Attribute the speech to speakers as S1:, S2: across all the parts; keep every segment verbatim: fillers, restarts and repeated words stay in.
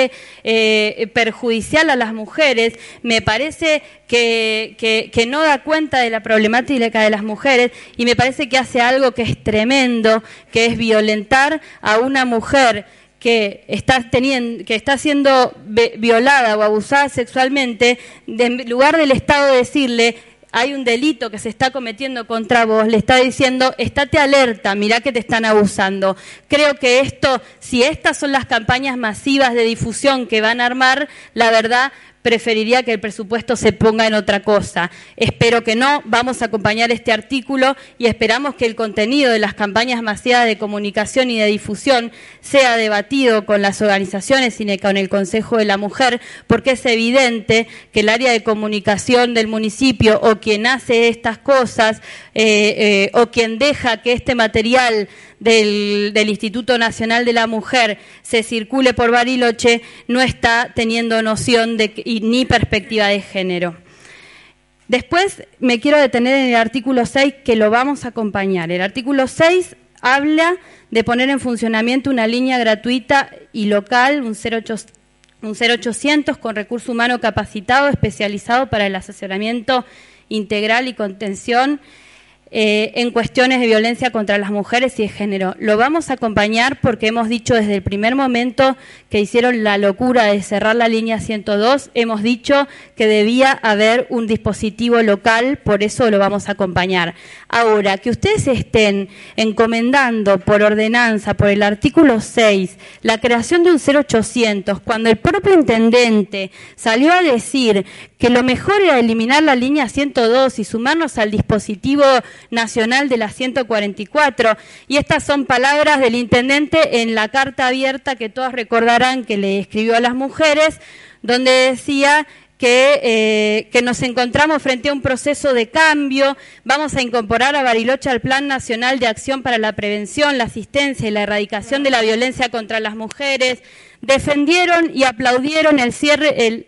S1: eh, perjudicial a las mujeres, me parece que, que, que no da cuenta de la problemática de las mujeres y me parece que hace algo que es tremendo, que es violentar a una mujer que está teniendo, que está siendo violada o abusada sexualmente, de, en lugar del Estado decirle hay un delito que se está cometiendo contra vos, le está diciendo, estate alerta, mirá que te están abusando. Creo que esto, si estas son las campañas masivas de difusión que van a armar, la verdad, preferiría que el presupuesto se ponga en otra cosa. Espero que no, vamos a acompañar este artículo y esperamos que el contenido de las campañas masivas de comunicación y de difusión sea debatido con las organizaciones y con el Consejo de la Mujer, porque es evidente que el área de comunicación del municipio o quien hace estas cosas eh, eh, o quien deja que este material Del, del Instituto Nacional de la Mujer se circule por Bariloche, no está teniendo noción de, y, ni perspectiva de género. Después me quiero detener en el artículo seis, que lo vamos a acompañar. El artículo seis habla de poner en funcionamiento una línea gratuita y local, un cero ochocientos con recurso humano capacitado, especializado para el asesoramiento integral y contención Eh, en cuestiones de violencia contra las mujeres y de género. Lo vamos a acompañar porque hemos dicho desde el primer momento que hicieron la locura de cerrar la línea ciento dos, hemos dicho que debía haber un dispositivo local, por eso lo vamos a acompañar. Ahora, que ustedes estén encomendando por ordenanza, por el artículo seis, la creación de un cero ochocientos, cuando el propio intendente salió a decir que lo mejor era eliminar la línea ciento dos y sumarnos al dispositivo nacional de la ciento cuarenta y cuatro, y estas son palabras del intendente en la carta abierta que todas recordarán que le escribió a las mujeres, donde decía que, eh, que nos encontramos frente a un proceso de cambio, vamos a incorporar a Bariloche al Plan Nacional de Acción para la Prevención, la Asistencia y la Erradicación de la Violencia contra las Mujeres. Defendieron y aplaudieron el cierre, el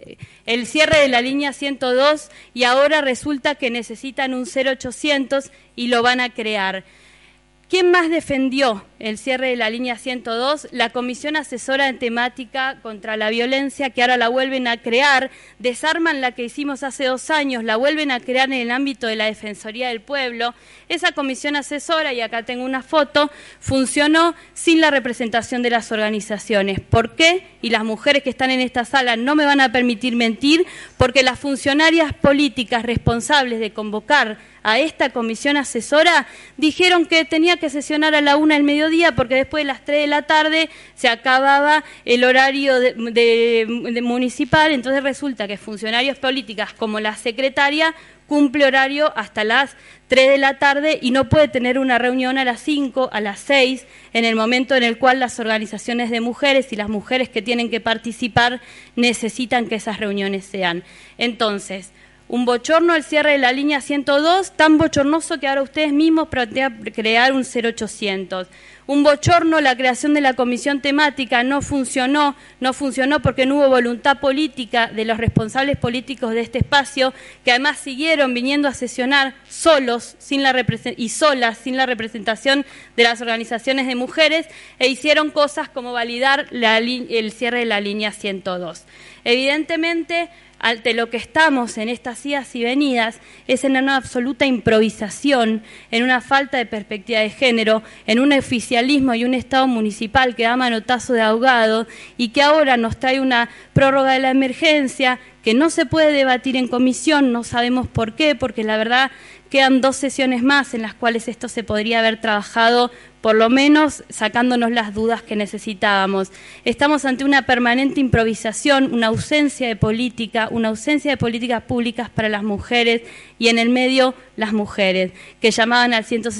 S1: el cierre de la línea ciento dos y ahora resulta que necesitan un cero ochocientos y lo van a crear. ¿Quién más defendió el cierre de la línea ciento dos? La Comisión Asesora en Temática contra la Violencia, que ahora la vuelven a crear, desarman la que hicimos hace dos años, la vuelven a crear en el ámbito de la Defensoría del Pueblo. Esa comisión asesora, y acá tengo una foto, funcionó sin la representación de las organizaciones. ¿Por qué? Y las mujeres que están en esta sala no me van a permitir mentir, porque las funcionarias políticas responsables de convocar a esta comisión asesora dijeron que tenía que sesionar a la una del mediodía porque después de las tres de la tarde se acababa el horario de, de, de municipal, entonces resulta que funcionarios políticas como la secretaria cumple horario hasta las tres de la tarde y no puede tener una reunión a las cinco, a las seis, en el momento en el cual las organizaciones de mujeres y las mujeres que tienen que participar necesitan que esas reuniones sean. Entonces, un bochorno el cierre de la línea ciento dos, tan bochornoso que ahora ustedes mismos plantean crear un cero ochocientos. Un bochorno la creación de la comisión temática, no funcionó, no funcionó porque no hubo voluntad política de los responsables políticos de este espacio, que además siguieron viniendo a sesionar solos sin la y solas, sin la representación de las organizaciones de mujeres, e hicieron cosas como validar la, el cierre de la línea ciento dos. Evidentemente, ante lo que estamos en estas idas y venidas es en una absoluta improvisación, en una falta de perspectiva de género, en un oficialismo y un Estado municipal que da manotazo de ahogado y que ahora nos trae una prórroga de la emergencia que no se puede debatir en comisión, no sabemos por qué, porque la verdad quedan dos sesiones más en las cuales esto se podría haber trabajado, por lo menos sacándonos las dudas que necesitábamos. Estamos ante una permanente improvisación, una ausencia de política, una ausencia de políticas públicas para las mujeres y en el medio las mujeres, que llamaban al ciento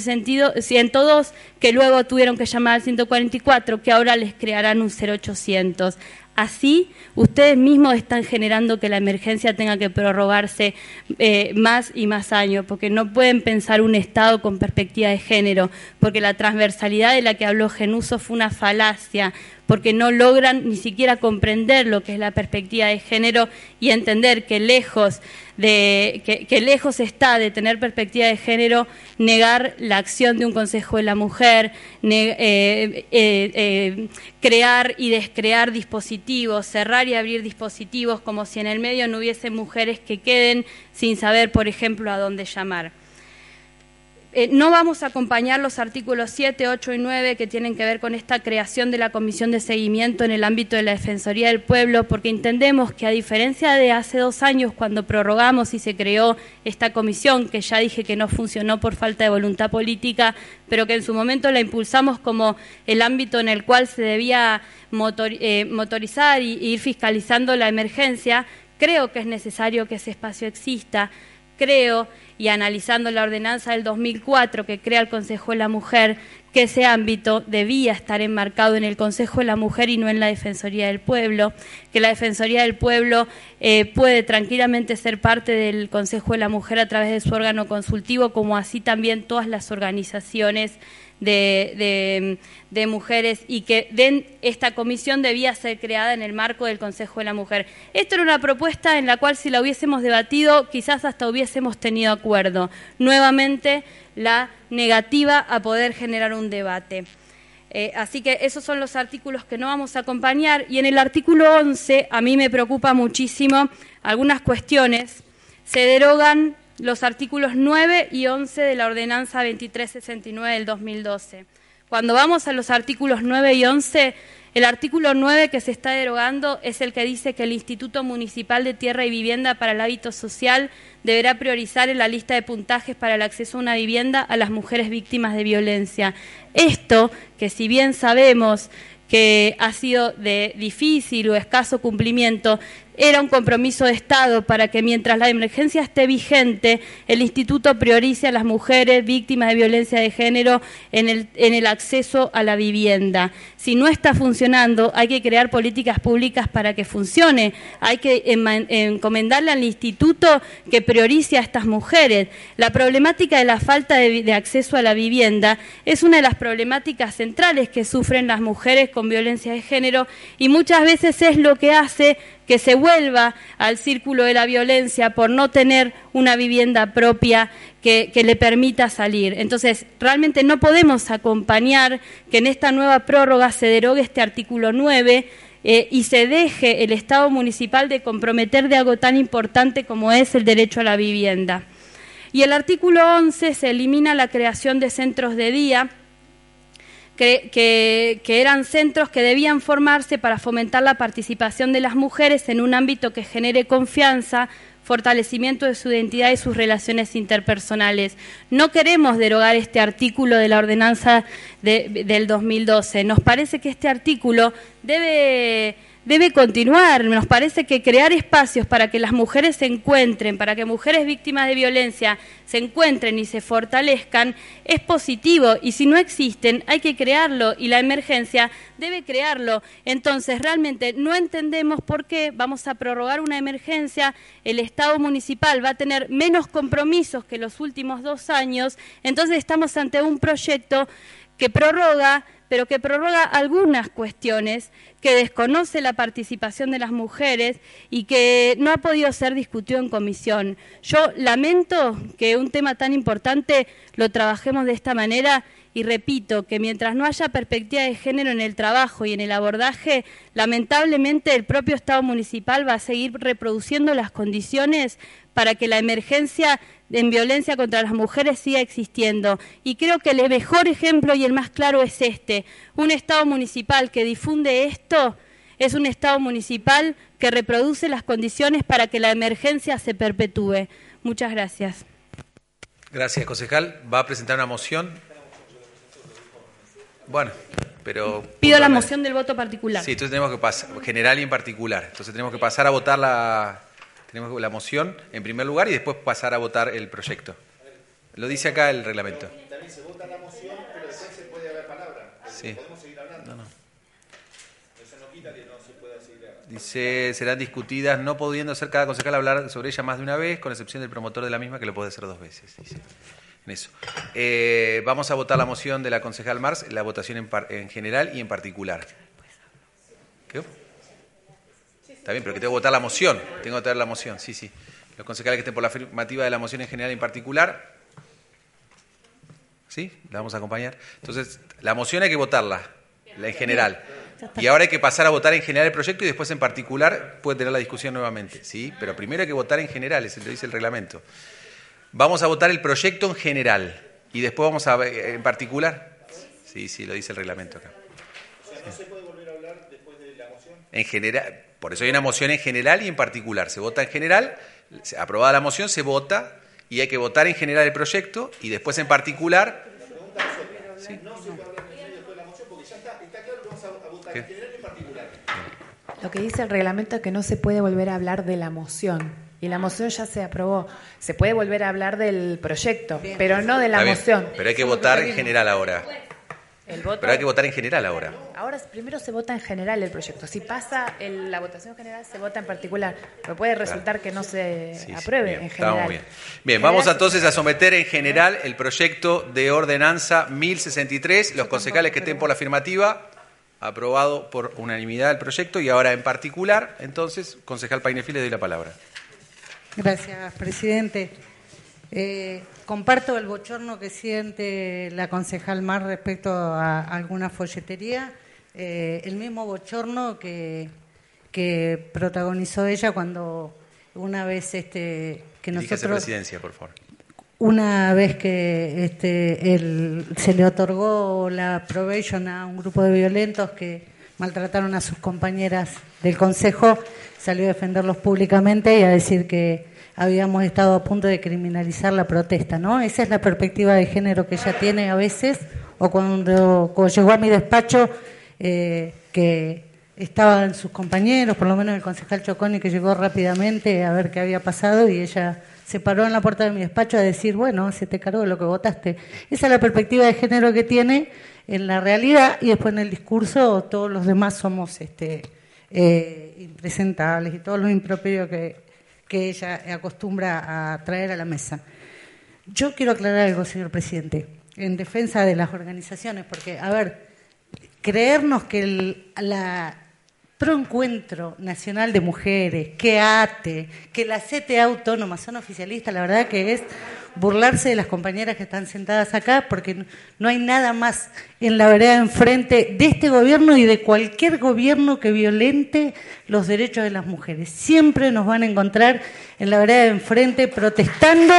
S1: dos, que luego tuvieron que llamar al ciento cuarenta y cuatro, que ahora les crearán un cero ochocientos. Así, ustedes mismos están generando que la emergencia tenga que prorrogarse eh, más y más años, porque no pueden pensar un Estado con perspectiva de género, porque la transversalidad de la que habló Genuso fue una falacia, porque no logran ni siquiera comprender lo que es la perspectiva de género y entender que lejos de que, que lejos está de tener perspectiva de género negar la acción de un Consejo de la Mujer, ne, eh, eh, eh, crear y descrear dispositivos, cerrar y abrir dispositivos como si en el medio no hubiese mujeres que queden sin saber, por ejemplo, a dónde llamar. Eh, no vamos a acompañar los artículos siete, ocho y nueve que tienen que ver con esta creación de la Comisión de Seguimiento en el ámbito de la Defensoría del Pueblo, porque entendemos que a diferencia de hace dos años cuando prorrogamos y se creó esta comisión, que ya dije que no funcionó por falta de voluntad política, pero que en su momento la impulsamos como el ámbito en el cual se debía motor, eh, motorizar y, y ir fiscalizando la emergencia, creo que es necesario que ese espacio exista. Creo, y analizando la ordenanza del dos mil cuatro que crea el Consejo de la Mujer, que ese ámbito debía estar enmarcado en el Consejo de la Mujer y no en la Defensoría del Pueblo, que la Defensoría del Pueblo eh, puede tranquilamente ser parte del Consejo de la Mujer a través de su órgano consultivo, como así también todas las organizaciones De, de, de mujeres, y que den, esta comisión debía ser creada en el marco del Consejo de la Mujer. Esto era una propuesta en la cual si la hubiésemos debatido quizás hasta hubiésemos tenido acuerdo. Nuevamente la negativa a poder generar un debate. Eh, así que esos son los artículos que no vamos a acompañar, y en el artículo once a mí me preocupa muchísimo algunas cuestiones. Se derogan los artículos nueve y once de la ordenanza veintitrés sesenta y nueve del dos mil doce. Cuando vamos a los artículos nueve y once, el artículo nueve que se está derogando es el que dice que el Instituto Municipal de Tierra y Vivienda para el Hábito Social deberá priorizar en la lista de puntajes para el acceso a una vivienda a las mujeres víctimas de violencia. Esto, que si bien sabemos que ha sido de difícil o escaso cumplimiento, era un compromiso de Estado para que mientras la emergencia esté vigente, el Instituto priorice a las mujeres víctimas de violencia de género en el, en el acceso a la vivienda. Si no está funcionando, hay que crear políticas públicas para que funcione. Hay que encomendarle al Instituto que priorice a estas mujeres. La problemática de la falta de, de acceso a la vivienda es una de las problemáticas centrales que sufren las mujeres con violencia de género, y muchas veces es lo que hace que se vuelva al círculo de la violencia por no tener una vivienda propia que, que le permita salir. Entonces, realmente no podemos acompañar que en esta nueva prórroga se derogue este artículo nueve eh, y se deje el Estado municipal de comprometer de algo tan importante como es el derecho a la vivienda. Y el artículo once se elimina la creación de centros de día, Que, que, que eran centros que debían formarse para fomentar la participación de las mujeres en un ámbito que genere confianza, fortalecimiento de su identidad y sus relaciones interpersonales. No queremos derogar este artículo de la ordenanza de, del dos mil doce. Nos parece que este artículo debe... debe continuar. Nos parece que crear espacios para que las mujeres se encuentren, para que mujeres víctimas de violencia se encuentren y se fortalezcan, es positivo, y si no existen hay que crearlo, y la emergencia debe crearlo. Entonces realmente no entendemos por qué vamos a prorrogar una emergencia, el Estado municipal va a tener menos compromisos que los últimos dos años, entonces estamos ante un proyecto que prorroga, pero que prorroga algunas cuestiones, que desconoce la participación de las mujeres y que no ha podido ser discutido en comisión. Yo lamento que un tema tan importante lo trabajemos de esta manera, y repito que mientras no haya perspectiva de género en el trabajo y en el abordaje, lamentablemente el propio Estado municipal va a seguir reproduciendo las condiciones para que la emergencia en violencia contra las mujeres siga existiendo. Y creo que el mejor ejemplo y el más claro es este. Un Estado municipal que difunde esto es un Estado municipal que reproduce las condiciones para que la emergencia se perpetúe. Muchas gracias.
S2: Gracias, concejal. ¿Va a presentar una moción? Bueno, pero...
S1: Pido la moción del voto particular.
S2: Sí, entonces tenemos que pasar, general y en particular. Entonces tenemos que pasar a votar la... Tenemos la moción en primer lugar y después pasar a votar el proyecto. Lo dice acá el reglamento.
S3: También se vota la moción, pero después se puede haber palabra.
S2: Sí.
S3: Podemos seguir hablando.
S2: No, no.
S3: Eso no quita que no se pueda seguir hablando.
S2: Dice, serán discutidas, no pudiendo ser cada concejal hablar sobre ella más de una vez, con excepción del promotor de la misma, que lo puede hacer dos veces. Dice. En eso. Eh, vamos a votar la moción de la concejal Mars, la votación en, par, en general y en particular. ¿Qué? Está bien, pero que tengo que votar la moción. Tengo que votar la moción, sí, sí. Los concejales que estén por la afirmativa de la moción en general y en particular. ¿Sí? ¿La vamos a acompañar? Entonces, la moción hay que votarla, la en general. Y ahora hay que pasar a votar en general el proyecto y después en particular puede tener la discusión nuevamente. ¿Sí? Pero primero hay que votar en general, eso lo dice el reglamento. Vamos a votar el proyecto en general y después vamos a ver en particular. Sí, sí, lo dice el reglamento acá.
S3: O sea, ¿no se puede volver a hablar después de la moción?
S2: En general, por eso hay una moción en general y en particular. Se vota en general, aprobada la moción, se vota y hay que votar en general el proyecto y después en particular.
S3: La pregunta es otra. ¿Sí? No se puede hablar en medio después de la moción porque ya está, está claro que vamos a votar
S2: ¿Qué?
S3: en general y en particular.
S4: Lo que dice el reglamento es que no se puede volver a hablar de la moción. Y la moción ya se aprobó. Se puede volver a hablar del proyecto, bien, pero no de la
S2: Está bien,
S4: moción.
S2: Pero hay que votar en general ahora.
S4: El voto,
S2: Pero hay que votar en general ahora.
S4: Ahora primero se vota en general el proyecto. Si pasa el, la votación general, se vota en particular. Pero puede resultar que no se
S2: Sí, sí,
S4: apruebe
S2: bien,
S4: en general.
S2: estamos bien. Bien, vamos entonces a someter en general el proyecto de ordenanza mil sesenta y tres. Los concejales que estén por la afirmativa, aprobado por unanimidad el proyecto. Y ahora en particular, entonces, concejal Painefil, le doy la palabra.
S5: Gracias, presidente. Eh, comparto el bochorno que siente la concejal Mar respecto a alguna folletería, eh, el mismo bochorno que, que protagonizó ella cuando una vez este, que
S2: Diríjase
S5: nosotros...
S2: presidencia, por favor.
S5: Una vez que este, el, se le otorgó la probation a un grupo de violentos que maltrataron a sus compañeras del Consejo, salió a defenderlos públicamente y a decir que habíamos estado a punto de criminalizar la protesta, ¿no? Esa es la perspectiva de género que ella tiene a veces, o cuando, cuando llegó a mi despacho, eh, que estaban sus compañeros, por lo menos el concejal Choconi, que llegó rápidamente a ver qué había pasado, y ella se paró en la puerta de mi despacho a decir, bueno, se te cargó lo que votaste. Esa es la perspectiva de género que tiene en la realidad, y después en el discurso todos los demás somos este, eh, impresentables y todos los improperios que, que ella acostumbra a traer a la mesa. Yo quiero aclarar algo, señor presidente, en defensa de las organizaciones, porque, a ver, creernos que el, la Proencuentro Nacional de Mujeres, que ATE, que la C T A Autónoma son oficialistas, la verdad que es burlarse de las compañeras que están sentadas acá, porque no hay nada más en la vereda enfrente de este gobierno y de cualquier gobierno que violente los derechos de las mujeres. Siempre nos van a encontrar en la vereda de enfrente protestando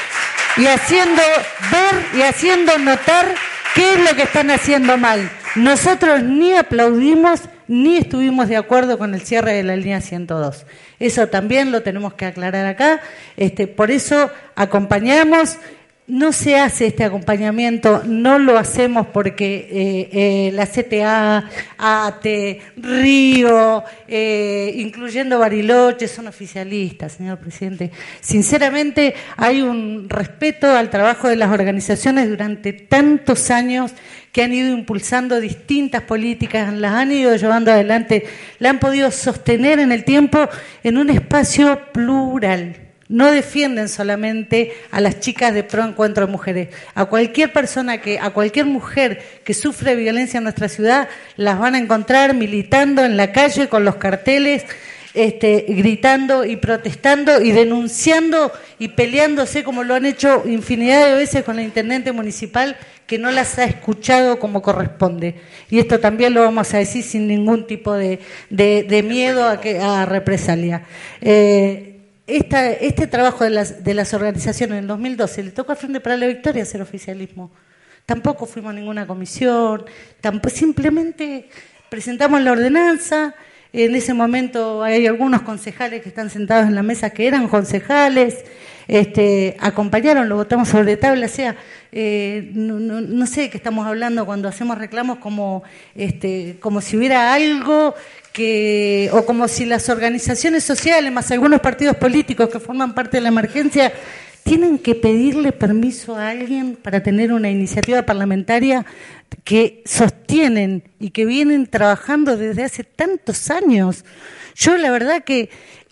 S5: y haciendo ver y haciendo notar qué es lo que están haciendo mal. Nosotros ni aplaudimos ni estuvimos de acuerdo con el cierre de la línea ciento dos. Eso también lo tenemos que aclarar acá. Este, por eso acompañamos. No se hace este acompañamiento, no lo hacemos porque eh, eh, la C T A, ATE, Río, eh, incluyendo Bariloche, son oficialistas, señor presidente. Sinceramente, hay un respeto al trabajo de las organizaciones durante tantos años que han ido impulsando distintas políticas, las han ido llevando adelante, la han podido sostener en el tiempo en un espacio plural. No defienden solamente a las chicas de Pro Encuentro de Mujeres. A cualquier persona, que, a cualquier mujer que sufre violencia en nuestra ciudad, las van a encontrar militando en la calle con los carteles, este, gritando y protestando y denunciando y peleándose como lo han hecho infinidad de veces con la intendente municipal, que no las ha escuchado como corresponde. Y esto también lo vamos a decir sin ningún tipo de, de, de miedo a, que, a represalia. Eh, Esta, este trabajo de las, de las organizaciones en el dos mil doce le tocó al Frente para la Victoria hacer oficialismo. Tampoco fuimos a ninguna comisión, tampoco, simplemente presentamos la ordenanza. En ese momento hay algunos concejales que están sentados en la mesa que eran concejales, este, acompañaron, lo votamos sobre tabla, o sea, eh, no, no, no sé de qué estamos hablando cuando hacemos reclamos como, este, como si hubiera algo que, o como si las organizaciones sociales, más algunos partidos políticos que forman parte de la emergencia, tienen que pedirle permiso a alguien para tener una iniciativa parlamentaria que sostienen y que vienen trabajando desde hace tantos años. Yo la verdad que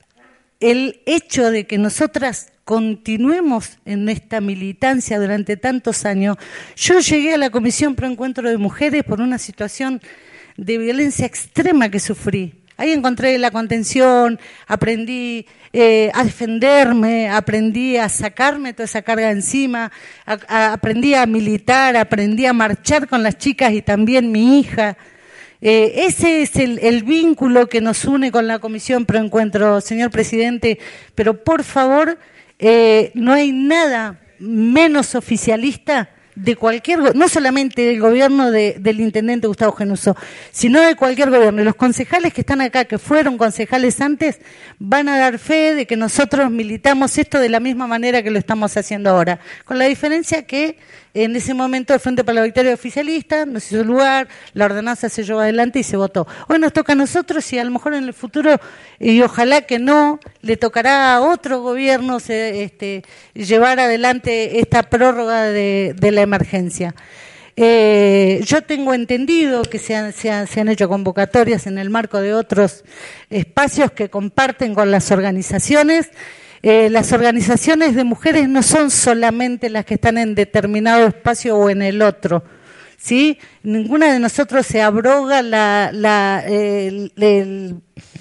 S5: el hecho de que nosotras continuemos en esta militancia durante tantos años, yo llegué a la Comisión Pro Encuentro de Mujeres por una situación de violencia extrema que sufrí. Ahí encontré la contención, aprendí eh, a defenderme, aprendí a sacarme toda esa carga encima, a, a, aprendí a militar, aprendí a marchar con las chicas y también mi hija. Eh, ese es el, el vínculo que nos une con la Comisión Proencuentro, señor presidente, pero por favor, eh, no hay nada menos oficialista de cualquier, no solamente del gobierno de, del intendente Gustavo Genuso, sino de cualquier gobierno. Y los concejales que están acá, que fueron concejales antes, van a dar fe de que nosotros militamos esto de la misma manera que lo estamos haciendo ahora, con la diferencia que en ese momento el Frente para la Victoria oficialista nos hizo lugar, la ordenanza se llevó adelante y se votó. Hoy nos toca a nosotros y a lo mejor en el futuro, y ojalá que no, le tocará a otro gobierno se, este, llevar adelante esta prórroga de, de la emergencia. Eh, yo tengo entendido que se han, se, han, se han hecho convocatorias en el marco de otros espacios que comparten con las organizaciones. Eh, las organizaciones de mujeres no son solamente las que están en determinado espacio o en el otro, ¿sí? Ninguna de nosotros se abroga la, la, el, el,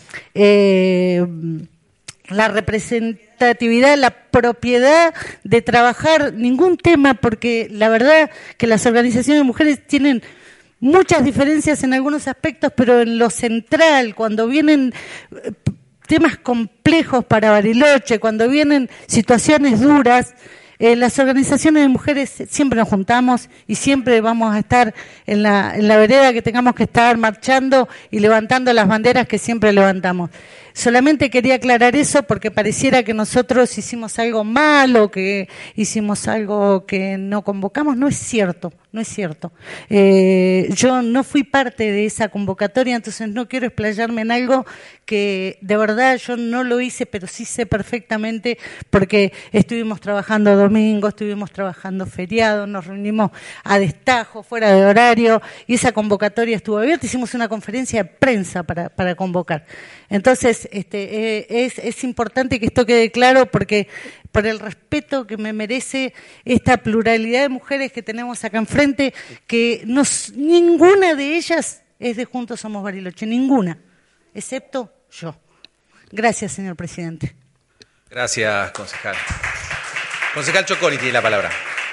S5: eh, la representatividad, la propiedad de trabajar ningún tema, porque la verdad que las organizaciones de mujeres tienen muchas diferencias en algunos aspectos, pero en lo central, cuando vienen temas complejos para Bariloche, cuando vienen situaciones duras, eh, las organizaciones de mujeres siempre nos juntamos y siempre vamos a estar en la, en la vereda que tengamos que estar marchando y levantando las banderas que siempre levantamos. Solamente quería aclarar eso porque pareciera que nosotros hicimos algo malo, que hicimos algo que no convocamos. No es cierto, no es cierto. Eh, yo no fui parte de esa convocatoria, entonces no quiero explayarme en algo que de verdad yo no lo hice, pero sí sé perfectamente porque estuvimos trabajando domingo, estuvimos trabajando feriado, nos reunimos a destajo, fuera de horario, y esa convocatoria estuvo abierta, hicimos una conferencia de prensa para, para convocar. Entonces, este, eh, es, es importante que esto quede claro porque por el respeto que me merece esta pluralidad de mujeres que tenemos acá enfrente, que nos, ninguna de ellas es de Juntos Somos Bariloche, ninguna, excepto yo. Gracias, señor presidente.
S2: Gracias, concejal. Concejal Chocoli tiene la palabra.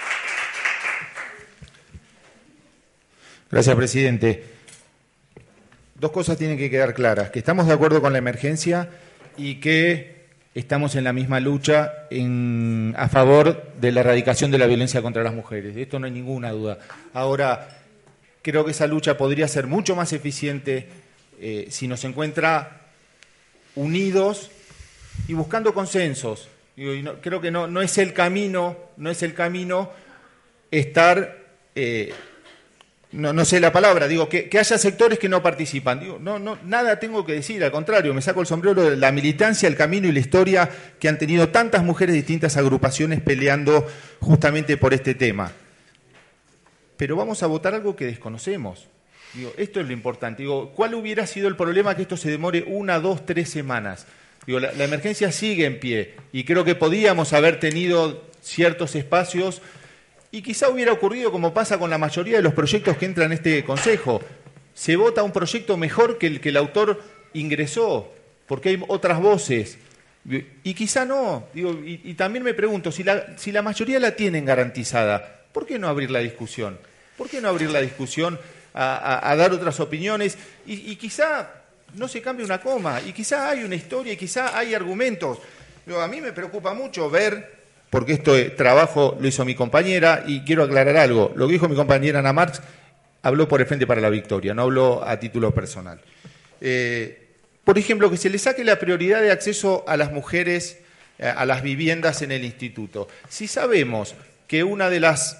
S3: Gracias, presidente. Dos cosas tienen que quedar claras, que estamos de acuerdo con la emergencia y que estamos en la misma lucha en, a favor de la erradicación de la violencia contra las mujeres. De esto no hay ninguna duda. Ahora, creo que esa lucha podría ser mucho más eficiente eh, si nos encuentra unidos y buscando consensos. Digo, y no, creo que no, no es el camino, no es el camino estar... Eh, No, no sé la palabra, digo, que, que haya sectores que no participan. Digo, no, no, nada tengo que decir, al contrario, me saco el sombrero de la militancia, el camino y la historia que han tenido tantas mujeres de distintas agrupaciones peleando justamente por este tema. Pero vamos a votar algo que desconocemos. Digo, esto es lo importante. Digo, ¿cuál hubiera sido el problema que esto se demore una, dos, tres semanas? Digo, la, la emergencia sigue en pie y creo que podíamos haber tenido ciertos espacios. Y quizá hubiera ocurrido como pasa con la mayoría de los proyectos que entran en este Consejo. Se vota un proyecto mejor que el que el autor ingresó, porque hay otras voces. Y quizá no. Digo, y, y también me pregunto, si la, si la mayoría la tienen garantizada, ¿por qué no abrir la discusión? ¿Por qué no abrir la discusión a, a, a dar otras opiniones? Y, y quizá no se cambie una coma, y quizá hay una historia, y quizá hay argumentos. Digo, a mí me preocupa mucho ver... porque este trabajo lo hizo mi compañera, y quiero aclarar algo. Lo que dijo mi compañera Ana Marx, habló por el Frente para la Victoria, no habló a título personal. Eh, por ejemplo, que se le saque la prioridad de acceso a las mujeres eh, a las viviendas en el instituto. Si sabemos que una de las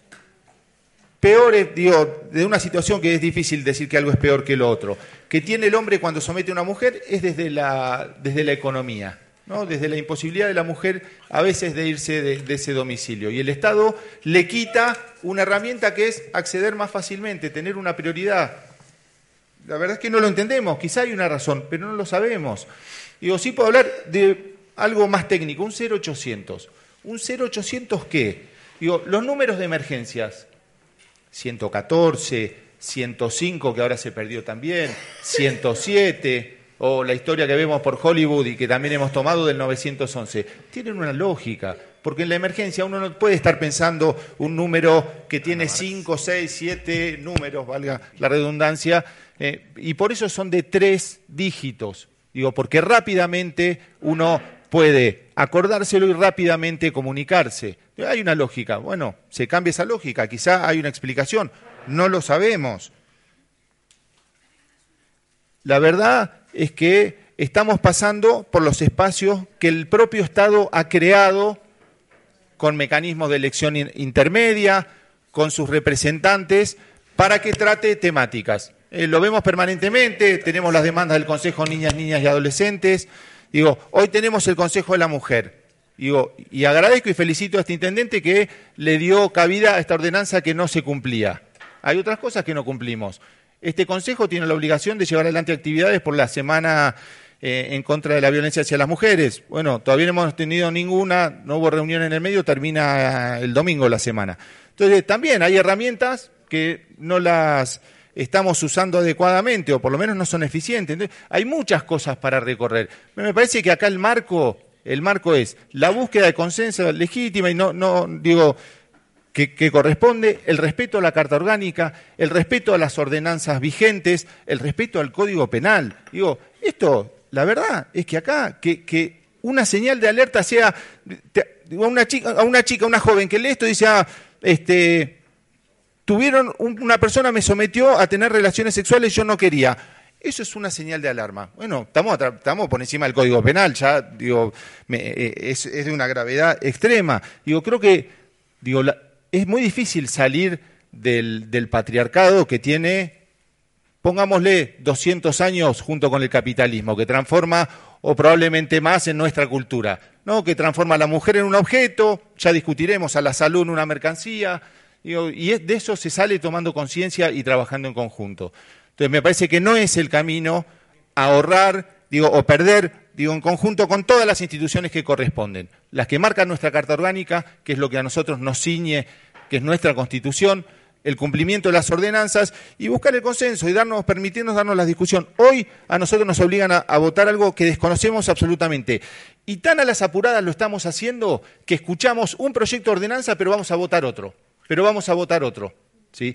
S3: peores, digo, de una situación que es difícil decir que algo es peor que lo otro, que tiene el hombre cuando somete a una mujer, es desde la, desde la economía, ¿no? Desde la imposibilidad de la mujer a veces de irse de, de ese domicilio. Y el Estado le quita una herramienta que es acceder más fácilmente, tener una prioridad. La verdad es que no lo entendemos, quizá hay una razón, pero no lo sabemos. Digo, sí puedo hablar de algo más técnico, un cero ochocientos. ¿Un cero ochocientos qué? Digo, los números de emergencias, ciento catorce, ciento cinco, que ahora se perdió también, ciento siete, o la historia que vemos por Hollywood y que también hemos tomado del novecientos once. Tienen una lógica, porque en la emergencia uno no puede estar pensando un número que tiene cinco, seis, siete números, valga la redundancia, eh, y por eso son de tres dígitos. Digo, porque rápidamente uno puede acordárselo y rápidamente comunicarse. Hay una lógica. Bueno, se cambia esa lógica. Quizá hay una explicación. No lo sabemos. La verdad es que estamos pasando por los espacios que el propio Estado ha creado con mecanismos de elección intermedia, con sus representantes, para que trate temáticas. Eh, lo vemos permanentemente, tenemos las demandas del Consejo Niñas, Niñas y Adolescentes. Digo, hoy tenemos el Consejo de la Mujer. Digo, y agradezco y felicito a este intendente que le dio cabida a esta ordenanza que no se cumplía. Hay otras cosas que no cumplimos. Este Consejo tiene la obligación de llevar adelante actividades por la semana eh, en contra de la violencia hacia las mujeres. Bueno, todavía no hemos tenido ninguna, no hubo reunión en el medio, termina el domingo la semana. Entonces, también hay herramientas que no las estamos usando adecuadamente, o por lo menos no son eficientes. Entonces, hay muchas cosas para recorrer. Me parece que acá el marco, el marco es la búsqueda de consenso legítima y no, no digo que, que corresponde, el respeto a la Carta Orgánica, el respeto a las ordenanzas vigentes, el respeto al Código Penal. Digo, esto, la verdad es que acá, que, que una señal de alerta sea te, a una chica, a una chica, una joven que lee esto y dice, ah, este... Tuvieron, una persona me sometió a tener relaciones sexuales, yo no quería. Eso es una señal de alarma. Bueno, estamos, estamos por encima del Código Penal, ya digo, me, es, es de una gravedad extrema. Digo, creo que digo, la, es muy difícil salir del, del patriarcado que tiene, pongámosle, doscientos años junto con el capitalismo, que transforma, o probablemente más, en nuestra cultura, ¿no? Que transforma a la mujer en un objeto, ya discutiremos, a la salud en una mercancía. Digo, y de eso se sale tomando conciencia y trabajando en conjunto. Entonces me parece que no es el camino ahorrar, digo, o perder, digo, en conjunto con todas las instituciones que corresponden, las que marcan nuestra Carta Orgánica, que es lo que a nosotros nos ciñe, que es nuestra Constitución, el cumplimiento de las ordenanzas y buscar el consenso y darnos, permitirnos darnos la discusión. Hoy a nosotros nos obligan a, a votar algo que desconocemos absolutamente. Y tan a las apuradas lo estamos haciendo que escuchamos un proyecto de ordenanza, pero vamos a votar otro. Pero vamos a votar otro, ¿sí?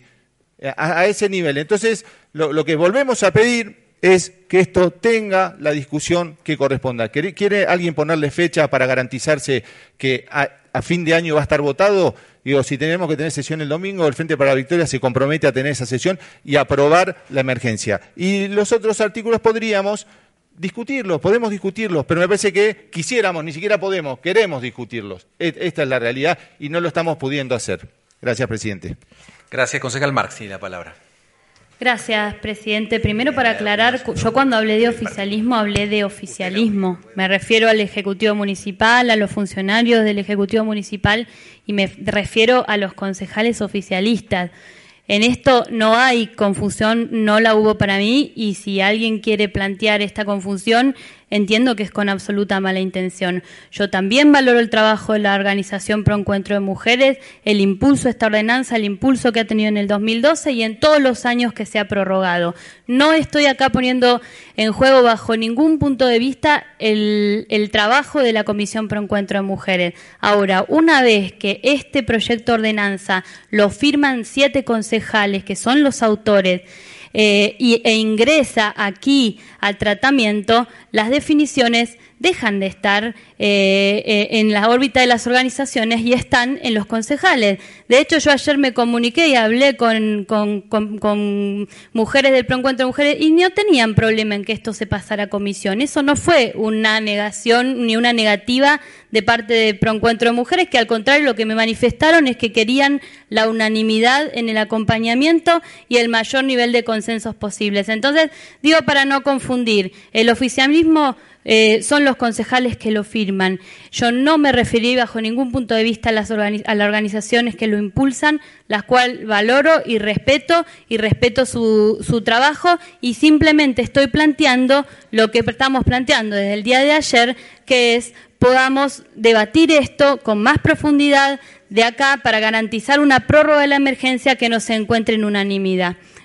S3: A, a ese nivel. Entonces, lo, lo que volvemos a pedir es que esto tenga la discusión que corresponda. ¿Quiere, quiere alguien ponerle fecha para garantizarse que a, a fin de año va a estar votado? Digo, si tenemos que tener sesión el domingo, el Frente para la Victoria se compromete a tener esa sesión y aprobar la emergencia. Y los otros artículos podríamos discutirlos, podemos discutirlos, pero me parece que quisiéramos, ni siquiera podemos, queremos discutirlos. Esta es la realidad y no lo estamos pudiendo hacer. Gracias, presidente.
S2: Gracias, concejal Marx, y la palabra.
S1: Gracias, presidente. Primero, para aclarar, yo cuando hablé de oficialismo, hablé de oficialismo. Me refiero al Ejecutivo Municipal, a los funcionarios del Ejecutivo Municipal y me refiero a los concejales oficialistas. En esto no hay confusión, no la hubo para mí, y si alguien quiere plantear esta confusión, entiendo que es con absoluta mala intención. Yo también valoro el trabajo de la Organización Pro Encuentro de Mujeres, el impulso de esta ordenanza, el impulso que ha tenido en el dos mil doce y en todos los años que se ha prorrogado. No estoy acá poniendo en juego bajo ningún punto de vista el, el trabajo de la Comisión Pro Encuentro de Mujeres. Ahora, una vez que este proyecto de ordenanza lo firman siete concejales, que son los autores, Eh, y, e ingresa aquí al tratamiento, las definiciones dejan de estar eh, eh, en la órbita de las organizaciones y están en los concejales. De hecho, yo ayer me comuniqué y hablé con, con, con, con mujeres del Pro Encuentro de Mujeres y no tenían problema en que esto se pasara a comisión. Eso no fue una negación ni una negativa de parte de Pro Encuentro de Mujeres, que al contrario lo que me manifestaron es que querían la unanimidad en el acompañamiento y el mayor nivel de consensos posibles. Entonces, digo para no confundir, el oficialismo eh, son los concejales que lo firman. Yo no me referí bajo ningún punto de vista a las, organi- a las organizaciones que lo impulsan, las cuales valoro y respeto, y respeto su, su trabajo, y simplemente estoy planteando lo que estamos planteando desde el día de ayer, que es podamos debatir esto con más profundidad de acá para garantizar una prórroga de la emergencia que no se encuentre en unanimidad.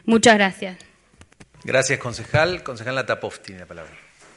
S1: Muchas gracias.
S2: Gracias, concejal. Concejal Latapov tiene la palabra.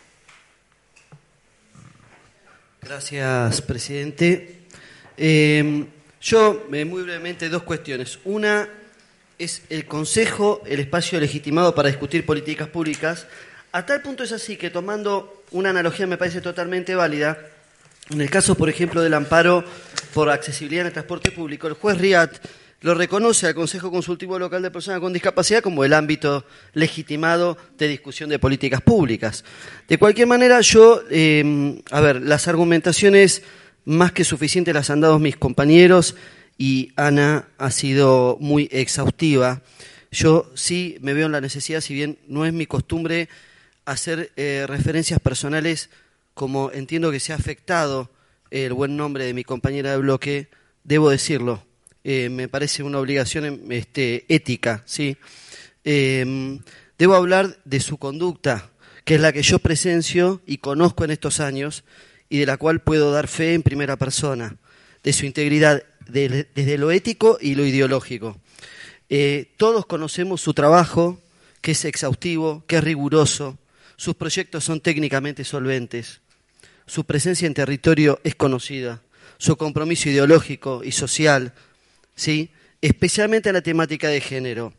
S6: Gracias, presidente. Eh, yo, eh, muy brevemente, dos cuestiones. Una es el Consejo, el espacio legitimado para discutir políticas públicas. A tal punto es así que, tomando una analogía me parece totalmente válida, en el caso, por ejemplo, del amparo por accesibilidad en el transporte público, el juez Riad lo reconoce al Consejo Consultivo Local de Personas con Discapacidad como el ámbito legitimado de discusión de políticas públicas. De cualquier manera, yo, eh, a ver, las argumentaciones más que suficientes las han dado mis compañeros y Ana ha sido muy exhaustiva. Yo sí me veo en la necesidad, si bien no es mi costumbre, hacer eh, referencias personales, como entiendo que se ha afectado el buen nombre de mi compañera de bloque, debo decirlo. Eh, me parece una obligación este, ética, ¿sí? Eh, debo hablar de su conducta, que es la que yo presencio y conozco en estos años y de la cual puedo dar fe en primera persona, de su integridad de, desde lo ético y lo ideológico. Eh, todos conocemos su trabajo, que es exhaustivo, que es riguroso, sus proyectos son técnicamente solventes, su presencia en territorio es conocida, su compromiso ideológico y social, ¿sí? Especialmente a la temática de género.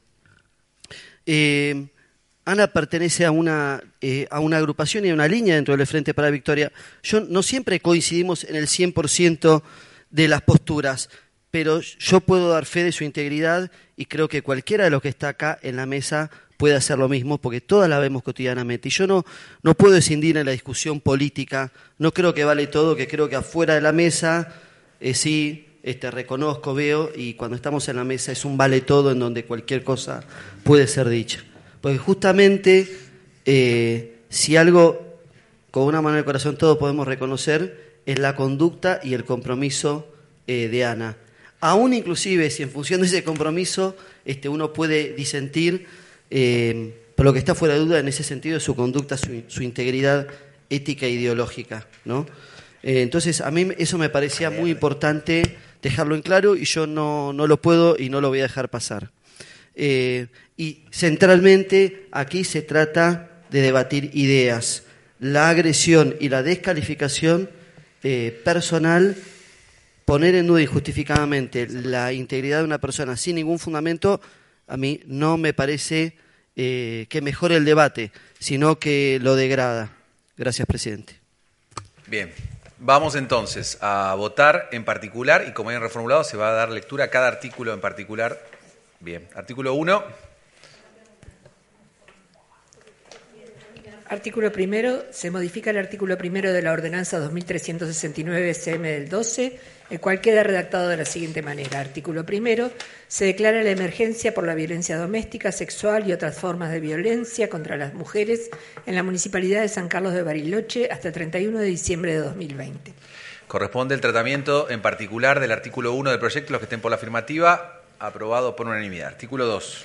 S6: Eh, Ana pertenece a una, eh, a una agrupación y a una línea dentro del Frente para la Victoria. Yo, no siempre coincidimos en el cien por ciento de las posturas, pero yo puedo dar fe de su integridad y creo que cualquiera de los que está acá en la mesa puede hacer lo mismo, porque todas la vemos cotidianamente. Y yo no, no puedo escindir en la discusión política, no creo que vale todo, que creo que afuera de la mesa eh, sí... Este, reconozco, veo, y cuando estamos en la mesa es un vale todo en donde cualquier cosa puede ser dicha. Porque justamente eh, si algo, con una mano en el corazón todos podemos reconocer, es la conducta y el compromiso eh, de Ana. Aún inclusive si en función de ese compromiso este, uno puede disentir, eh, por lo que está fuera de duda en ese sentido es su conducta, su, su integridad ética e ideológica, ¿no? Eh, entonces a mí eso me parecía muy importante dejarlo en claro y yo no, no lo puedo y no lo voy a dejar pasar. Eh, y centralmente aquí se trata de debatir ideas. La agresión y la descalificación eh, personal, poner en duda injustificadamente la integridad de una persona sin ningún fundamento, a mí no me parece eh, que mejore el debate, sino que lo degrada. Gracias, presidente.
S2: Bien. Vamos entonces a votar en particular y como hayan reformulado se va a dar lectura a cada artículo en particular. Bien, artículo uno.
S7: Artículo primero. Se modifica el artículo primero de la ordenanza dos mil trescientos sesenta y nueve C M del doce, el cual queda redactado de la siguiente manera. Artículo primero. Se declara la emergencia por la violencia doméstica, sexual y otras formas de violencia contra las mujeres en la Municipalidad de San Carlos de Bariloche hasta el treinta y uno de diciembre de dos mil veinte.
S2: Corresponde el tratamiento en particular del artículo uno del proyecto. Los que estén por la afirmativa, aprobado por unanimidad. Artículo dos.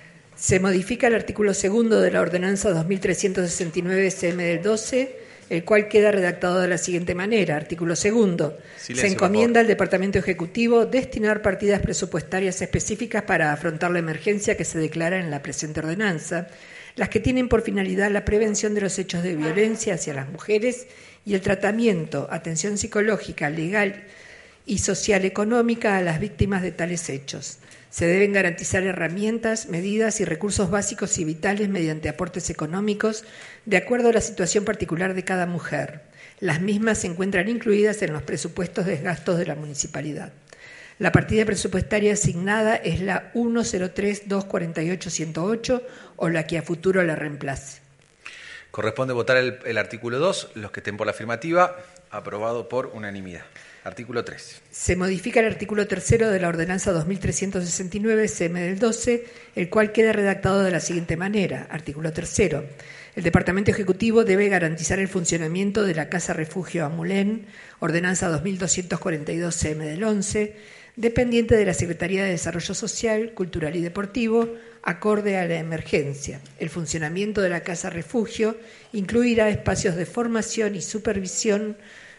S7: Se modifica el artículo segundo de la ordenanza dos mil trescientos sesenta y nueve C M del doce, el cual queda redactado de la siguiente manera. Artículo segundo. Silencio, se encomienda al Departamento Ejecutivo destinar partidas presupuestarias específicas para afrontar la emergencia que se declara en la presente ordenanza, las que tienen por finalidad la prevención de los hechos de violencia hacia las mujeres y el tratamiento, atención psicológica, legal y social económica a las víctimas de tales hechos. Se deben garantizar herramientas, medidas y recursos básicos y vitales mediante aportes económicos de acuerdo a la situación particular de cada mujer. Las mismas se encuentran incluidas en los presupuestos de gastos de la municipalidad. La partida presupuestaria asignada es la uno cero tres dos cuatro ocho uno cero ocho o la que a futuro la reemplace.
S2: Corresponde votar el, el artículo dos. Los que estén por la afirmativa, aprobado por unanimidad. Artículo tres.
S7: Se modifica el artículo tercero de la ordenanza dos mil trescientos sesenta y nueve C M del doce, el cual queda redactado de la siguiente manera. Artículo tercero. El Departamento Ejecutivo debe garantizar el funcionamiento de la Casa Refugio Amulén, ordenanza dos mil doscientos cuarenta y dos C M del once, dependiente de la Secretaría de Desarrollo Social, Cultural y Deportivo, acorde a la emergencia. El funcionamiento de la Casa Refugio incluirá espacios de formación y supervisión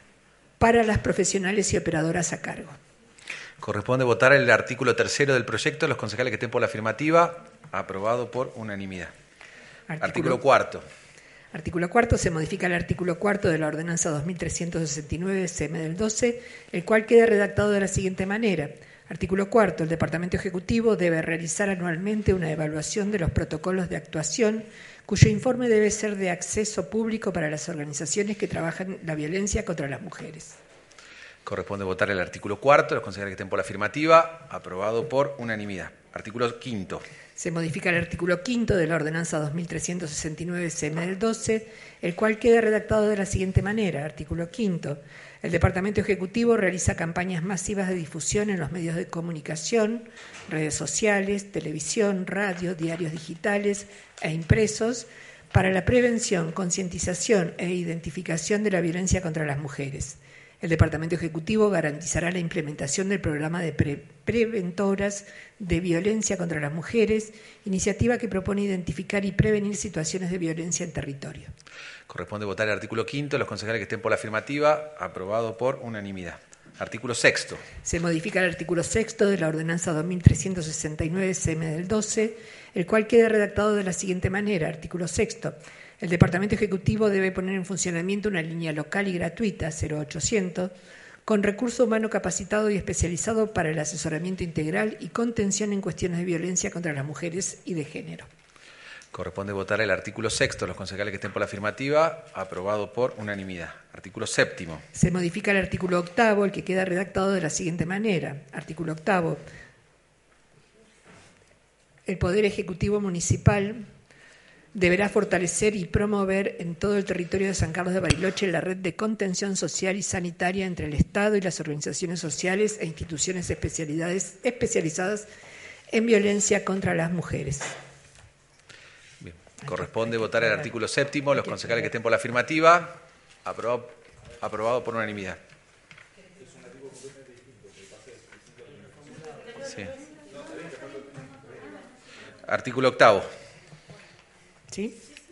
S7: para las profesionales y operadoras a cargo.
S2: Corresponde votar el artículo tercero del proyecto. Los concejales que estén por la afirmativa, aprobado por unanimidad.
S7: Artículo,
S2: Artículo cuarto.
S7: Artículo cuarto. Se modifica el artículo cuarto de la Ordenanza dos mil trescientos sesenta y nueve C M del doce, el cual queda redactado de la siguiente manera. Artículo cuarto. El Departamento Ejecutivo debe realizar anualmente una evaluación de los protocolos de actuación, cuyo informe debe ser de acceso público para las organizaciones que trabajan la violencia contra las mujeres.
S2: Corresponde votar el artículo cuarto. Los concejales que estén por la afirmativa, aprobado por unanimidad. Artículo quinto.
S7: Se modifica el artículo quinto de la Ordenanza dos mil trescientos sesenta y nueve C M del doce, el cual queda redactado de la siguiente manera. Artículo quinto. El Departamento Ejecutivo realiza campañas masivas de difusión en los medios de comunicación, redes sociales, televisión, radio, diarios digitales e impresos para la prevención, concientización e identificación de la violencia contra las mujeres. El Departamento Ejecutivo garantizará la implementación del programa de pre preventoras de violencia contra las mujeres, iniciativa que propone identificar y prevenir situaciones de violencia en territorio.
S2: Corresponde votar el artículo quinto. Los concejales que estén por la afirmativa, aprobado por unanimidad. Artículo sexto.
S7: Se modifica el artículo sexto de la Ordenanza dos mil trescientos sesenta y nueve C M del doce, el cual queda redactado de la siguiente manera. Artículo sexto. El Departamento Ejecutivo debe poner en funcionamiento una línea local y gratuita, cero ochocientos, con recurso humano capacitado y especializado para el asesoramiento integral y contención en cuestiones de violencia contra las mujeres y de género.
S2: Corresponde votar el artículo sexto. Los concejales que estén por la afirmativa, aprobado por unanimidad. Artículo séptimo.
S7: Se modifica el artículo octavo, el que queda redactado de la siguiente manera. Artículo octavo. El Poder Ejecutivo Municipal deberá fortalecer y promover en todo el territorio de San Carlos de Bariloche la red de contención social y sanitaria entre el Estado y las organizaciones sociales e instituciones especialidades, especializadas en violencia contra las mujeres.
S2: Bien. Corresponde votar el artículo séptimo. Los concejales que estén por la afirmativa, aprobado, aprobado por unanimidad. Sí. Artículo octavo.
S7: ¿Sí?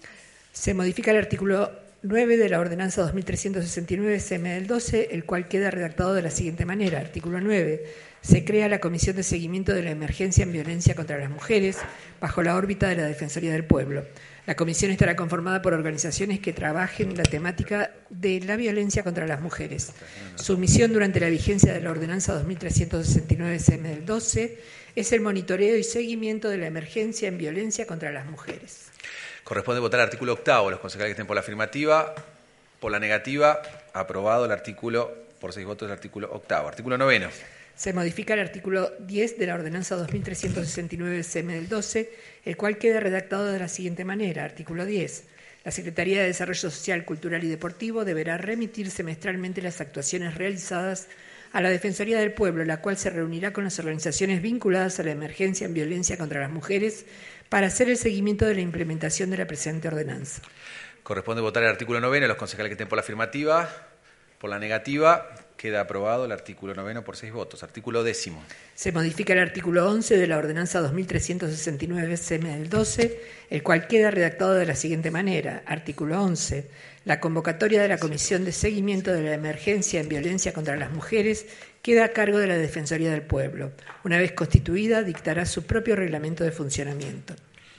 S7: Se modifica el artículo nueve de la Ordenanza dos mil trescientos sesenta y nueve C M del doce, el cual queda redactado de la siguiente manera. Artículo nueve. Se crea la Comisión de Seguimiento de la Emergencia en Violencia contra las Mujeres bajo la órbita de la Defensoría del Pueblo. La comisión estará conformada por organizaciones que trabajen la temática de la violencia contra las mujeres. Su misión durante la vigencia de la Ordenanza dos mil trescientos sesenta y nueve C M del doce es el monitoreo y seguimiento de la emergencia en violencia contra las mujeres.
S2: Corresponde votar el artículo octavo. Los concejales que estén por la afirmativa, por la negativa, aprobado el artículo, por seis votos, el artículo octavo. Artículo noveno.
S7: Se modifica el artículo diez de la Ordenanza dos mil trescientos sesenta y nueve C M del doce, el cual queda redactado de la siguiente manera. Artículo diez. La Secretaría de Desarrollo Social, Cultural y Deportivo deberá remitir semestralmente las actuaciones realizadas a la Defensoría del Pueblo, la cual se reunirá con las organizaciones vinculadas a la emergencia en violencia contra las mujeres para hacer el seguimiento de la implementación de la presente ordenanza.
S2: Corresponde votar el artículo noveno. Los concejales que estén por la afirmativa, por la negativa, queda aprobado el artículo noveno por seis votos. Artículo décimo.
S7: Se modifica el artículo once de la Ordenanza dos mil trescientos sesenta y nueve C M del doce, el cual queda redactado de la siguiente manera. Artículo once. La convocatoria de la Comisión de Seguimiento de la Emergencia en Violencia contra las Mujeres queda a cargo de la Defensoría del Pueblo. Una vez constituida, dictará su propio reglamento de funcionamiento.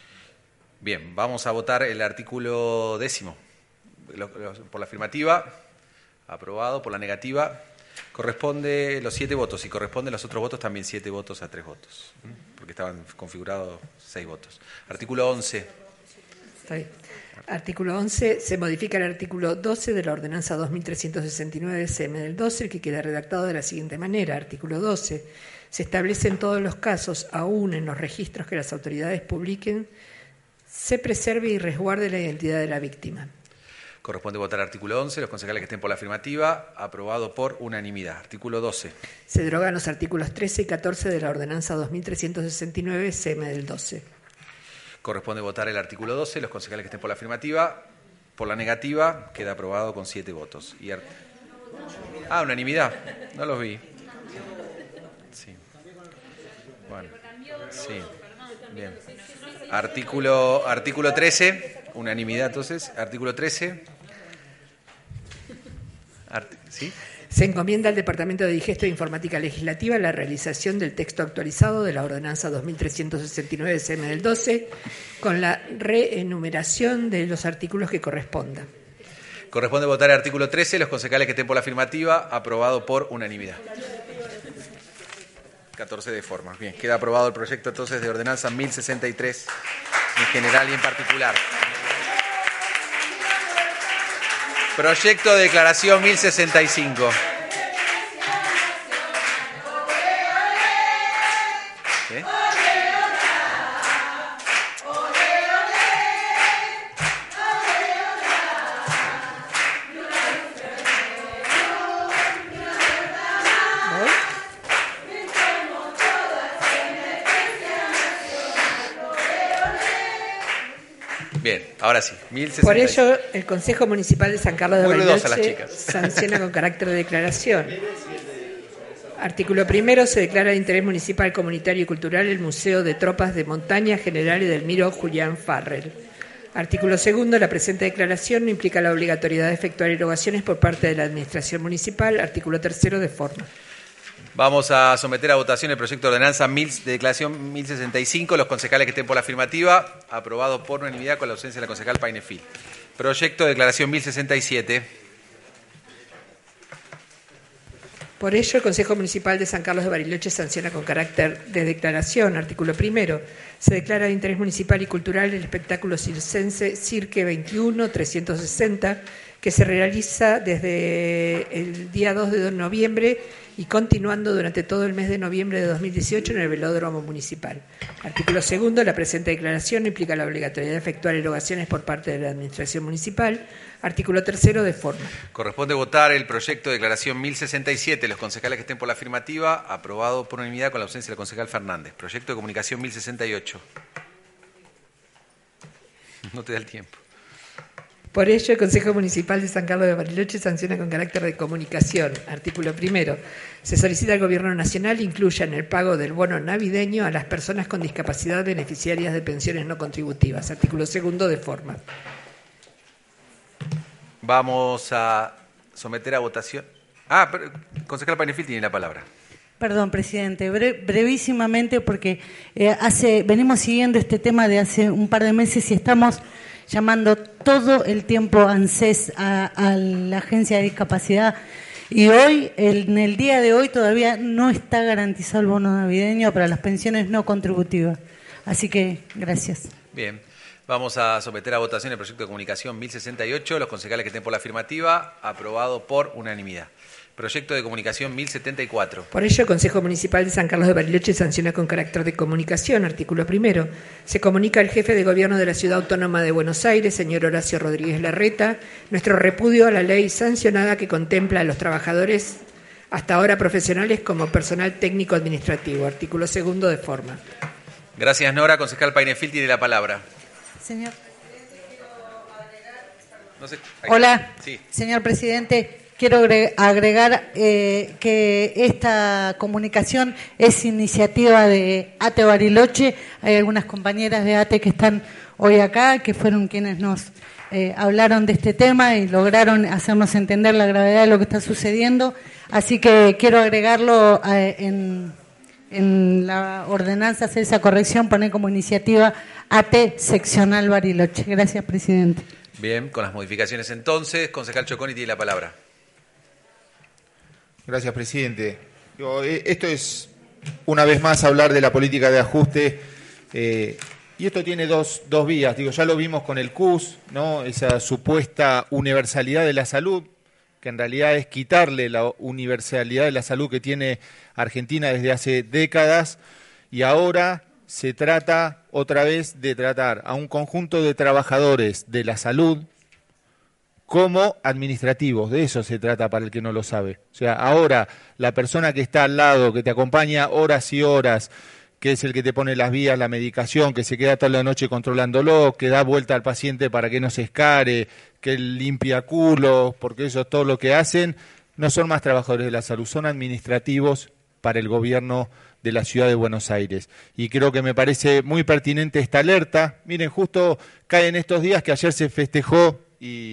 S2: Bien, vamos a votar el artículo décimo. Por la afirmativa, aprobado. Por la negativa, corresponde los siete votos. Y corresponden los otros votos también siete votos a tres votos, porque estaban configurados seis votos. Artículo once.
S7: Está bien. Artículo once. Se modifica el artículo doce de la Ordenanza dos mil trescientos sesenta y nueve C M del doce, el que queda redactado de la siguiente manera. Artículo doce. Se establece en todos los casos, aún en los registros que las autoridades publiquen, se preserve y resguarde la identidad de la víctima.
S2: Corresponde votar el artículo once. Los concejales que estén por la afirmativa, aprobado por unanimidad. Artículo doce.
S7: Se derogan los artículos trece y catorce de la Ordenanza dos mil trescientos sesenta y nueve C M del doce.
S2: Corresponde votar el artículo doce. Los concejales que estén por la afirmativa, por la negativa, queda aprobado con siete votos. Y art... Ah, unanimidad. No los vi. Sí. Bueno. Sí. Bien. Artículo, artículo trece. Unanimidad, entonces. Artículo trece. Art... ¿Sí?
S7: Se encomienda al Departamento de Digesto e Informática Legislativa la realización del texto actualizado de la Ordenanza dos mil trescientos sesenta y nueve C M del doce con la reenumeración de los artículos que correspondan.
S2: Corresponde votar el artículo trece. Los concejales que estén por la afirmativa, aprobado por unanimidad. catorce de forma. Bien, queda aprobado el proyecto entonces de ordenanza mil sesenta y tres en general y en particular. Proyecto de declaración mil sesenta y cinco. ¿Eh? Bien, ahora sí. mil sesenta.
S7: Por ello, el Consejo Municipal de San Carlos de
S2: Muy ruidosas
S7: Bariloche
S2: las chicas.
S7: sanciona con carácter de declaración. Artículo primero. Se declara de interés municipal, comunitario y cultural el Museo de Tropas de Montaña General Edelmiro Julián Farrell. Artículo segundo. La presente declaración no implica la obligatoriedad de efectuar erogaciones por parte de la Administración Municipal. Artículo tercero. De forma.
S2: Vamos a someter a votación el proyecto de ordenanza mil, de declaración mil sesenta y cinco. Los concejales que estén por la afirmativa, aprobado por unanimidad con la ausencia de la concejal Painefil. Proyecto de declaración mil sesenta y siete.
S7: Por ello, el Consejo Municipal de San Carlos de Bariloche sanciona con carácter de declaración. Artículo primero. Se declara de interés municipal y cultural el espectáculo circense Cirque veintiuno trescientos sesenta, que se realiza desde el día dos de noviembre y continuando durante todo el mes de noviembre de dos mil dieciocho en el Velódromo Municipal. Artículo segundo. La presente declaración no implica la obligatoriedad de efectuar erogaciones por parte de la Administración Municipal. Artículo tercero. De forma.
S2: Corresponde votar el proyecto de declaración mil sesenta y siete. Los concejales que estén por la afirmativa, aprobado por unanimidad con la ausencia del concejal Fernández. Proyecto de comunicación mil sesenta y ocho. No te da el tiempo.
S7: Por ello, el Consejo Municipal de San Carlos de Bariloche sanciona con carácter de comunicación. Artículo primero. Se solicita al Gobierno Nacional incluya en el pago del bono navideño a las personas con discapacidad beneficiarias de pensiones no contributivas. Artículo segundo. De forma.
S2: Vamos a someter a votación. Ah, pero, concejal Painefil tiene la palabra.
S5: Perdón, presidente, bre- brevísimamente porque eh, hace venimos siguiendo este tema de hace un par de meses y estamos llamando todo el tiempo a ANSES, a, a la Agencia de Discapacidad, y hoy, el, en el día de hoy, todavía no está garantizado el bono navideño para las pensiones no contributivas. Así que, gracias.
S2: Bien, vamos a someter a votación el proyecto de comunicación mil sesenta y ocho. Los concejales que estén por la afirmativa, aprobado por unanimidad. Proyecto de comunicación mil setenta y cuatro.
S7: Por ello, el Consejo Municipal de San Carlos de Bariloche sanciona con carácter de comunicación. Artículo primero. Se comunica al jefe de gobierno de la Ciudad Autónoma de Buenos Aires, señor Horacio Rodríguez Larreta, nuestro repudio a la ley sancionada que contempla a los trabajadores hasta ahora profesionales como personal técnico administrativo. Artículo segundo. De forma.
S2: Gracias, Nora. Concejal Painefil tiene la palabra.
S5: Señor.
S2: No sé,
S5: Hola,
S2: sí.
S5: Señor presidente. Quiero agregar eh, que esta comunicación es iniciativa de ATE Bariloche. Hay algunas compañeras de ATE que están hoy acá, que fueron quienes nos eh, hablaron de este tema y lograron hacernos entender la gravedad de lo que está sucediendo. Así que quiero agregarlo eh, en, en la ordenanza, hacer esa corrección, poner como iniciativa ATE Seccional Bariloche. Gracias, presidente.
S2: Bien, con las modificaciones entonces, concejal Choconi tiene la palabra.
S3: Gracias, presidente. Yo, eh, esto es, una vez más, hablar de la política de ajuste, eh, y esto tiene dos, dos vías. Digo, ya lo vimos con el C U S, ¿no? Esa supuesta universalidad de la salud, que en realidad es quitarle la universalidad de la salud que tiene Argentina desde hace décadas, y ahora se trata otra vez de tratar a un conjunto de trabajadores de la salud como administrativos. De eso se trata para el que no lo sabe. O sea, ahora la persona que está al lado, que te acompaña horas y horas, que es el que te pone las vías, la medicación, que se queda toda la noche controlándolo, que da vuelta al paciente para que no se escare, que limpia culos, porque eso es todo lo que hacen, no son más trabajadores de la salud, son administrativos para el gobierno de la Ciudad de Buenos Aires. Y creo que me parece muy pertinente esta alerta. Miren, justo cae en estos días que ayer se festejó y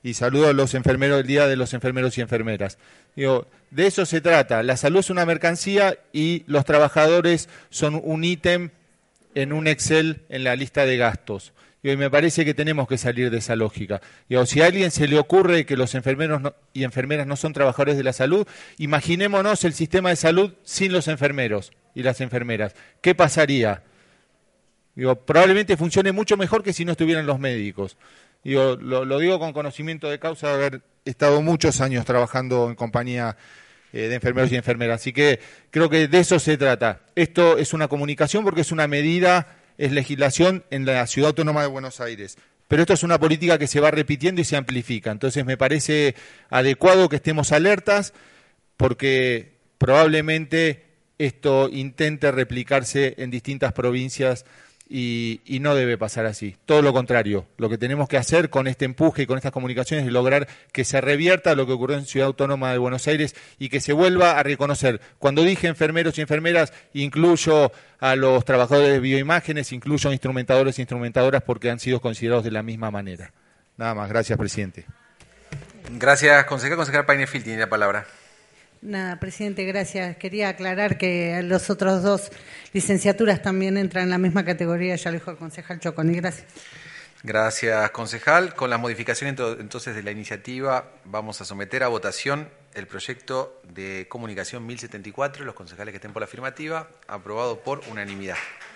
S3: y saludo a los enfermeros del Día de los Enfermeros y Enfermeras. Digo, de eso se trata. La salud es una mercancía y los trabajadores son un ítem en un Excel en la lista de gastos. Y me parece que tenemos que salir de esa lógica. Digo, si a alguien se le ocurre que los enfermeros no, y enfermeras no son trabajadores de la salud, imaginémonos el sistema de salud sin los enfermeros y las enfermeras. ¿Qué pasaría? Digo, probablemente funcione mucho mejor que si no estuvieran los médicos. Digo, lo, lo digo con conocimiento de causa de haber estado muchos años trabajando en compañía eh, de enfermeros y enfermeras. Así que creo que de eso se trata. Esto es una comunicación porque es una medida, es legislación en la Ciudad Autónoma de Buenos Aires. Pero esto es una política que se va repitiendo y se amplifica. Entonces me parece adecuado que estemos alertas porque probablemente esto intente replicarse en distintas provincias y, y no debe pasar así. Todo lo contrario, lo que tenemos que hacer con este empuje y con estas comunicaciones es lograr que se revierta lo que ocurrió en Ciudad Autónoma de Buenos Aires y que se vuelva a reconocer. Cuando dije enfermeros y enfermeras, incluyo a los trabajadores de bioimágenes, incluyo a instrumentadores e instrumentadoras porque han sido considerados de la misma manera. Nada más, gracias, presidente.
S2: Gracias, concejal. Concejal Painefil tiene la palabra.
S5: Nada, presidente, gracias. Quería aclarar que los otros dos licenciaturas también entran en la misma categoría, ya lo dijo el concejal Choconi. Gracias.
S2: Gracias, concejal. Con la modificación entonces de la iniciativa, vamos a someter a votación el proyecto de comunicación mil setenta y cuatro. Los concejales que estén por la afirmativa, aprobado por unanimidad.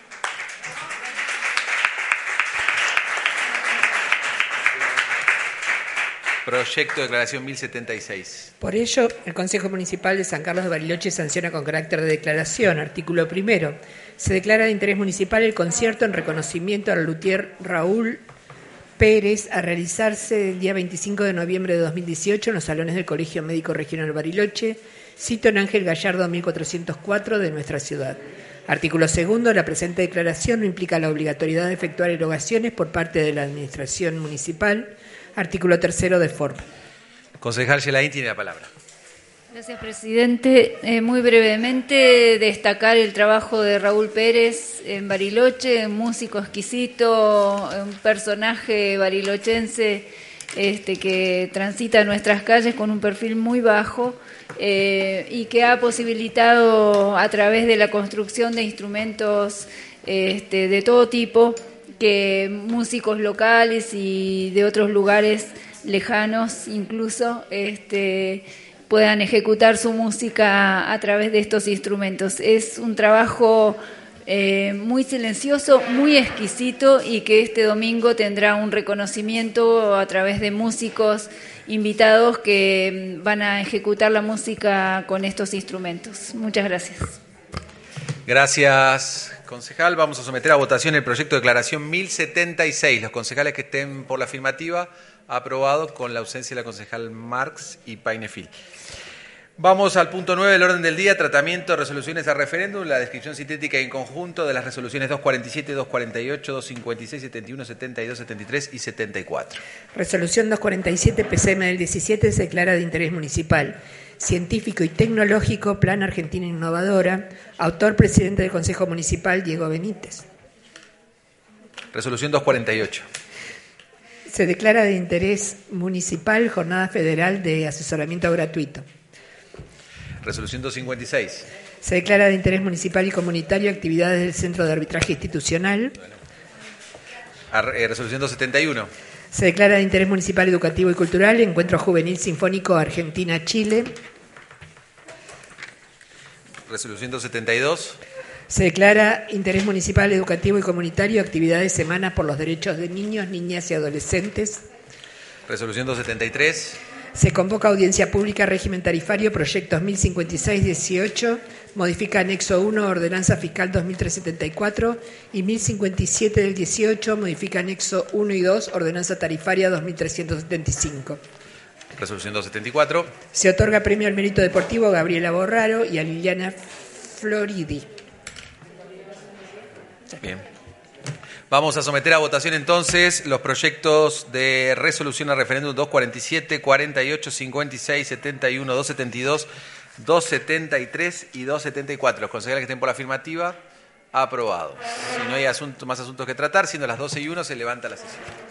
S2: Proyecto de declaración mil setenta y seis.
S7: Por ello, el Consejo Municipal de San Carlos de Bariloche sanciona con carácter de declaración. Artículo primero. Se declara de interés municipal el concierto en reconocimiento al luthier Raúl Pérez a realizarse el día veinticinco de noviembre de dos mil dieciocho en los salones del Colegio Médico Regional Bariloche, sito en Ángel Gallardo mil cuatrocientos cuatro de nuestra ciudad. Artículo segundo. La presente declaración no implica la obligatoriedad de efectuar erogaciones por parte de la Administración Municipal. Artículo tercero de forma.
S2: Concejal Gelaín tiene la palabra.
S8: Gracias, presidente. Eh, muy brevemente, destacar el trabajo de Raúl Pérez en Bariloche, un músico exquisito, un personaje barilochense este, que transita nuestras calles con un perfil muy bajo eh, y que ha posibilitado a través de la construcción de instrumentos este, de todo tipo que músicos locales y de otros lugares lejanos incluso este, puedan ejecutar su música a través de estos instrumentos. Es un trabajo eh, muy silencioso, muy exquisito y que este domingo tendrá un reconocimiento a través de músicos invitados que van a ejecutar la música con estos instrumentos. Muchas gracias.
S2: Gracias, concejal. Vamos a someter a votación el proyecto de declaración mil setenta y seis. Los concejales que estén por la afirmativa, aprobado con la ausencia de la concejal Marx y Painefil. Vamos al punto nueve del orden del día, tratamiento de resoluciones a referéndum, la descripción sintética y en conjunto de las resoluciones doscientos cuarenta y siete, doscientos cuarenta y ocho, doscientos cincuenta y seis, setenta y uno, setenta y dos, setenta y tres y setenta y cuatro.
S7: Resolución doscientos cuarenta y siete, P C M del diecisiete, se declara de interés municipal, científico y tecnológico, Plan Argentina Innovadora, autor presidente del Consejo Municipal, Diego Benítez.
S2: Resolución doscientos cuarenta y ocho.
S7: Se declara de interés municipal, Jornada Federal de Asesoramiento Gratuito.
S2: Resolución doscientos cincuenta y seis.
S7: Se declara de interés municipal y comunitario actividades del Centro de Arbitraje Institucional.
S2: Resolución doscientos setenta y uno.
S7: Se declara de interés municipal, educativo y cultural Encuentro Juvenil Sinfónico Argentina-Chile.
S2: Resolución doscientos setenta y dos.
S7: Se declara interés municipal, educativo y comunitario actividades Semanas por los Derechos de Niños, Niñas y Adolescentes.
S2: Resolución doscientos setenta y tres.
S7: Se convoca audiencia pública, régimen tarifario, proyectos mil cincuenta y seis dieciocho, modifica anexo uno, ordenanza fiscal dos mil trescientos setenta y cuatro y mil cincuenta y siete del dieciocho, modifica anexo uno y dos, ordenanza tarifaria dos mil trescientos setenta y cinco.
S2: Resolución doscientos setenta y cuatro.
S7: Se otorga premio al mérito deportivo a Gabriela Borraro y a Liliana Floridi.
S2: Bien. Vamos a someter a votación entonces los proyectos de resolución a referéndum doscientos cuarenta y siete, cuarenta y ocho, cincuenta y seis, setenta y uno, doscientos setenta y dos, doscientos setenta y tres y doscientos setenta y cuatro. Los concejales que estén por la afirmativa, aprobado. Si no hay asunto, más asuntos que tratar, siendo las doce y uno, se levanta la sesión.